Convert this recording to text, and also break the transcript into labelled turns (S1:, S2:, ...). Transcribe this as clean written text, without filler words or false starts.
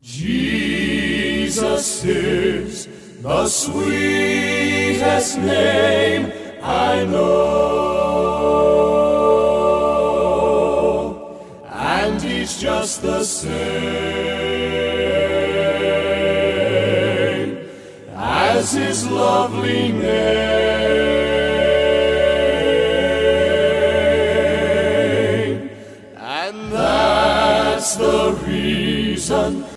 S1: Jesus is the sweetest name I know, and He's just the same as His lovely name, and that's the reason